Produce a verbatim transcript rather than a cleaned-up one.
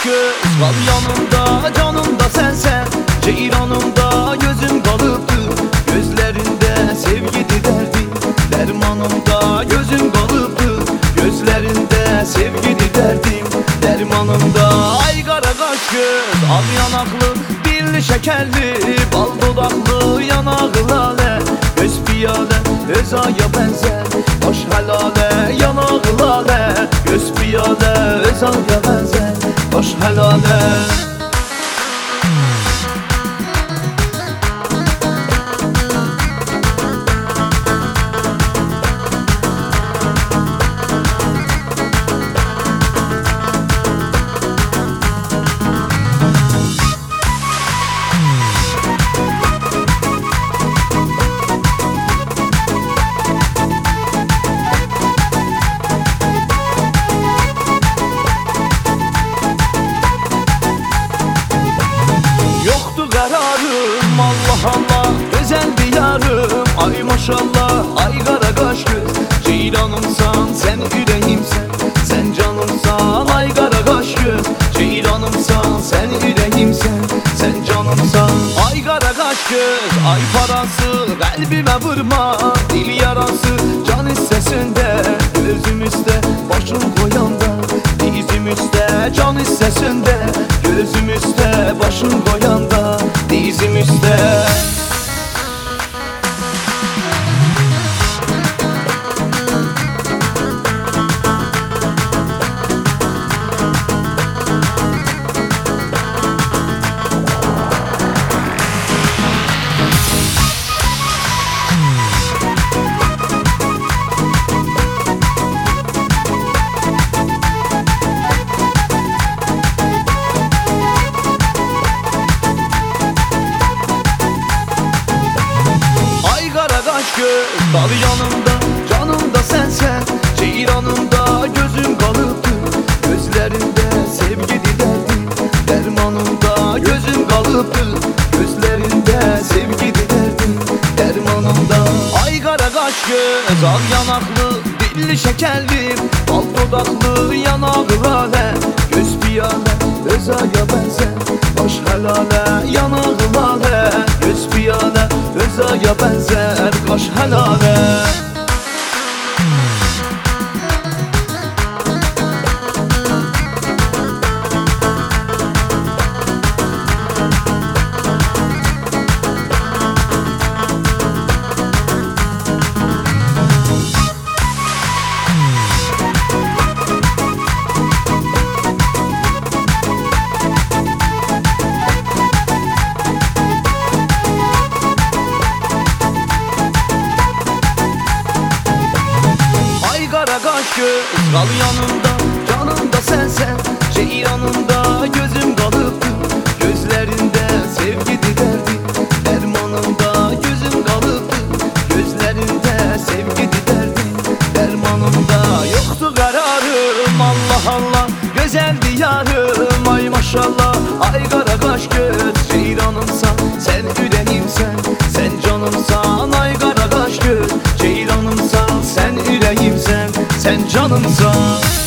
göz kal yanımda, canımda sensen. Ceyranımda gözüm kalıptı, gözlerinde sevgidi derdim. Dermanımda gözüm kalıptı, gözlerinde sevgidi derdim. Dermanımda ay kara kaş göz, al yanaklı, dilli şekerli, bal dudaklı, yanağı lale. Göz piyale, öz aya benzer, baş helale, yanağı lale. Göz piyale, öz aya benzer, baş helale. Kararım Allah Allah, özel bir yarım. Ay maşallah, ay kara kaş göz. Ceylanımsan, sen yüreğimsen. Sen canımsan, ay kara kaş göz. Ceylanımsan, sen yüreğimsen. Sen canımsan, ay kara kaş göz. Ay parası, kalbime vurma. Dil yarası, can hissesinde. Gözüm üstte, başım koyanda. Dizim üstte, can hissesinde. Gözüm üstte, başım koyanda. Dizim üstte. Göz kal yanımda, canımda sensen. Ceyranımda gözüm kalıptı, gözlerinde sevgidi derdim. Dermanımda gözüm kalıptı, gözlerinde sevgidi derdim. Dermanımda ay kara kaş göz, al yanaklı, dilli şekerli, bal dudaklı, yanağı lale. Göz piyale, öz aya benzer, baş helale, yanağı lale. Göz piyale, öz aya benzer, kaş helale. Kaş göz kal yanımda, canımda sensen. Ceyranımda gözüm kalıptı, gözlerinde sevgidi derdim. Dermanımda gözüm kalıptı, gözlerinde sevgidi derdim. Dermanımda yoktu kararım Allah Allah, güzeldi yarım. Ay maşallah, ay kara kaş göz. Ceyranımsan, sen yüreğimsen. Sen canımsan, ay kara kaş göz. Ceyranımsan, sen yüreğimsen. Sen canımsan.